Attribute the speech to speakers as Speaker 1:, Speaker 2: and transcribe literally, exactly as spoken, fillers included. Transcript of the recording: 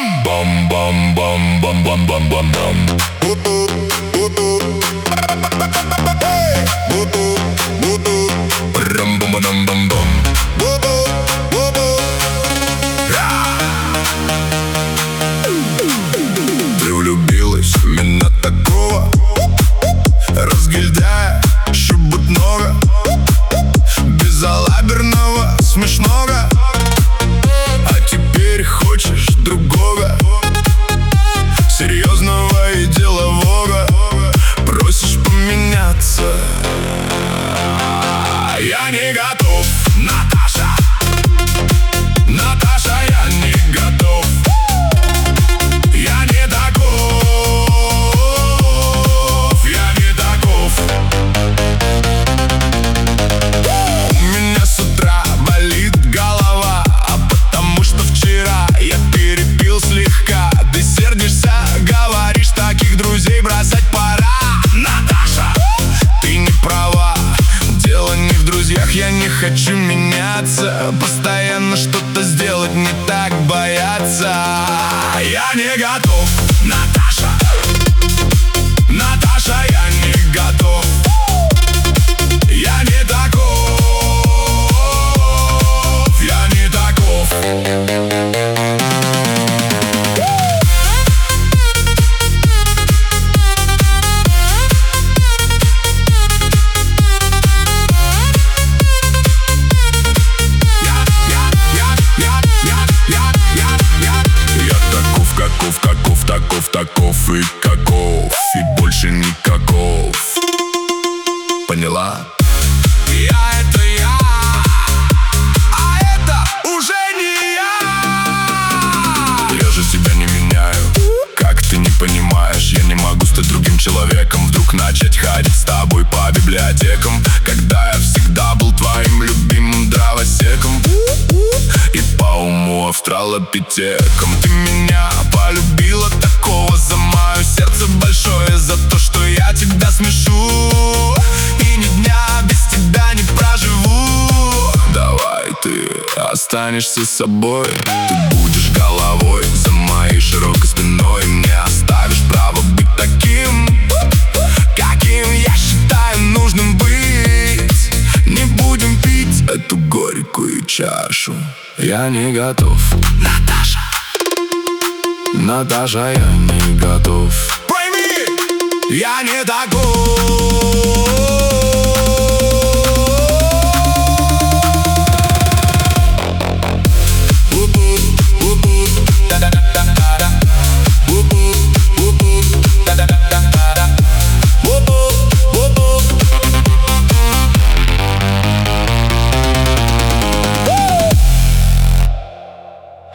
Speaker 1: Bam bam bam bam bam bam bam bam. Bam bam bam bam bam. Ты влюбилась в меня такого разгильдяя, шебутного, безалаберного, смешного. А теперь хочешь другого, серьезного и делового. Просишь поменяться. Я не готов, Наташа. Наташа, я не готов. Я не таков. Я не таков. У меня с утра болит голова, а потому что вчера я перепил слегка. Ты сердишься, говоришь, таких друзей бросать пора. Наташа, ты не права. Дело не в друзьях, я не хочу меняться. Постоянно что-то сделать, не так бояться. Я не готов, Наташа. Наташа, я не готов. Я не таков. Я не таков. Каков, каков, таков, таков и каков, и больше никаков. Поняла? Я — это я, а это уже не я. Я же себя не меняю, как ты не понимаешь. Я не могу стать другим человеком, вдруг начать ходить с тобой по библиотекам, когда я всегда был твоим любимым дровосеком и по уму австралопитеком. Ты меня полюбила такого за мое сердце большое, за то, что я тебя смешу и ни дня без тебя не проживу. Давай ты останешься собой, ты будешь головой за моей широкой спиной. Мне оставишь право быть таким, каким я считаю нужным быть. Не будем пить эту горькую чашу. Я не готов, Наташа. Наташа, я не готов. Пойми, я не такой.